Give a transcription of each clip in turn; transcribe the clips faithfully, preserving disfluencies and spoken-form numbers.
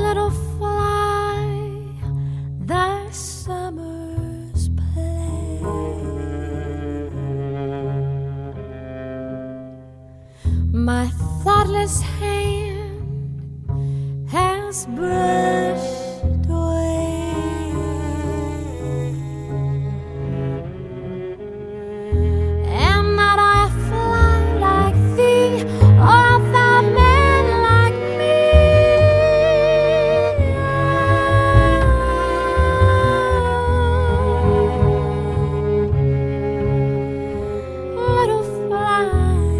little fly, thy summer's play. My thoughtless hand has brushed away, and not I fly like thee, or thou man like me. Little fly,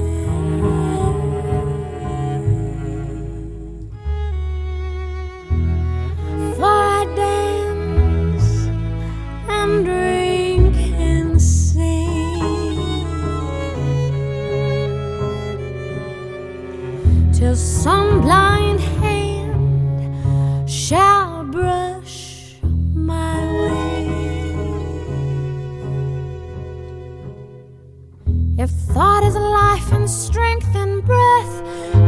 for I dance and drink and sing till some blind hand shall brush my way. If thought is life and strength and breath,